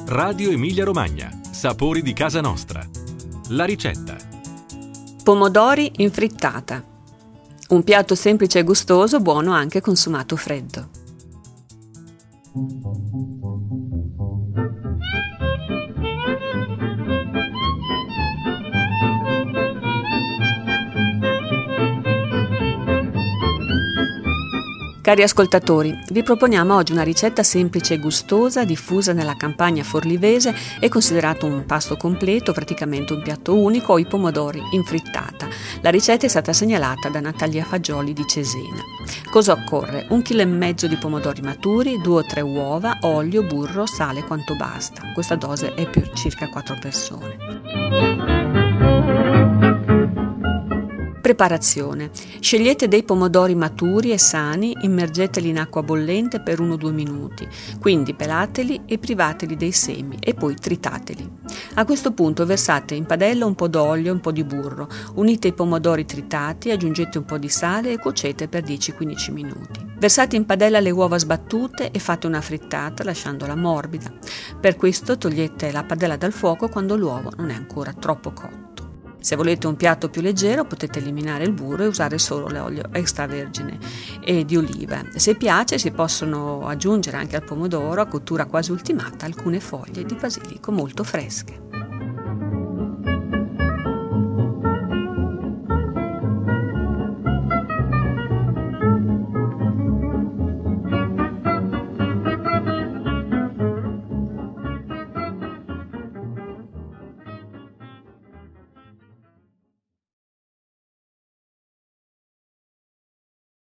Radio Emilia Romagna. Sapori di casa nostra. La ricetta. Pomodori in frittata. Un piatto semplice e gustoso, buono anche consumato freddo. Cari ascoltatori, vi proponiamo oggi una ricetta semplice e gustosa, diffusa nella campagna forlivese e considerato un pasto completo, praticamente un piatto unico, i pomodori in frittata. La ricetta è stata segnalata da Natalia Fagioli di Cesena. Cosa occorre? 1,5 kg di pomodori maturi, 2 o 3 uova, olio, burro, sale quanto basta. Questa dose è per circa 4 persone. Preparazione. Scegliete dei pomodori maturi e sani, immergeteli in acqua bollente per 1-2 minuti, quindi pelateli e privateli dei semi e poi tritateli. A questo punto versate in padella un po' d'olio e un po' di burro, unite i pomodori tritati, aggiungete un po' di sale e cuocete per 10-15 minuti. Versate in padella le uova sbattute e fate una frittata lasciandola morbida. Per questo togliete la padella dal fuoco quando l'uovo non è ancora troppo cotto. Se volete un piatto più leggero potete eliminare il burro e usare solo l'olio extravergine e di oliva. Se piace si possono aggiungere anche al pomodoro a cottura quasi ultimata alcune foglie di basilico molto fresche.